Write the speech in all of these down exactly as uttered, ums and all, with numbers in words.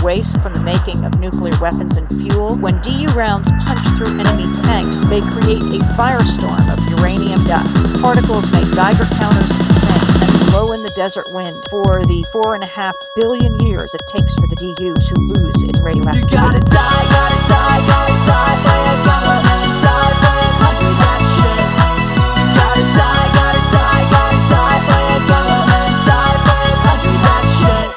waste from the making of nuclear weapons and fuel. When D U rounds punch through enemy tanks, they create a firestorm of uranium dust. Particles make Geiger counters sing and blow in the desert wind for the four and a half billion years it takes for the D U to lose its radioactivity. You gotta die, gotta die, gotta die for your government, die for your country, that shit. You gotta die, gotta die, gotta die for your government, die for your country, that shit.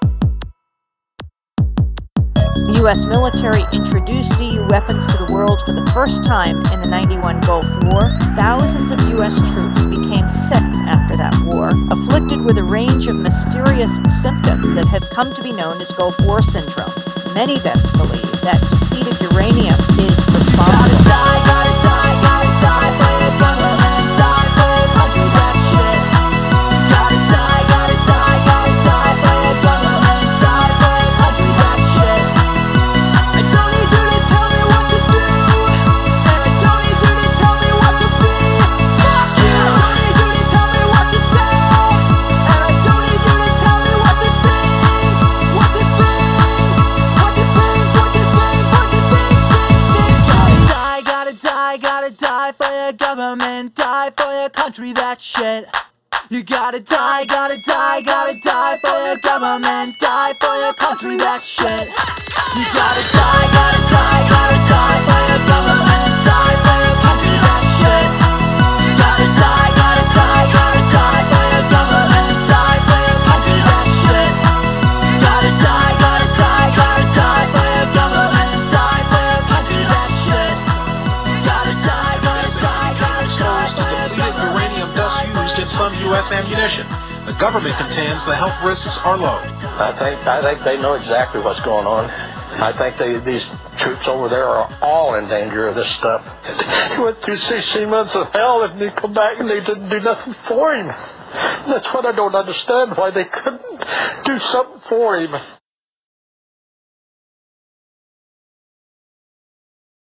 The U S military introduced D U weapons to the world for the first time in the ninety-one Gulf War. Thousands of U S troops became sick after that war, afflicted with a range of mysterious symptoms that have come to be known as Gulf War syndrome. Many vets believe that depleted uranium is responsible. You gotta die, gotta die, gotta die for your government, die for your country, that shit. You gotta die, gotta die, gotta die for your government, die for your country, that shit. I don't need you to tell me what to do, and I don't need you to tell me what to be. Fuck you! I don't need you to tell me what to say, and I don't need you to tell me what to think, what to think, what to think, what to think, what to think, think, think. Gotta die, gotta die, gotta die for your government, die for your country, that shit. You gotta die, gotta die, gotta die for your government, die for your country, that shit. You gotta die, gotta die, gotta die for your government, die for your country, that shit. You gotta die, gotta die, gotta die for your government, die for your country, that shit. You gotta die, gotta die, gotta die for your government, die for your country, that shit. You gotta die, gotta die, gotta die for your Depleted uranium dust used in some U S ammunition. The government contends the health risks are low. I think I think they know exactly what's going on. I think they, these troops over there are all in danger of this stuff. He went through sixteen months of hell and they come back and they didn't do nothing for him. That's what I don't understand, why they couldn't do something for him.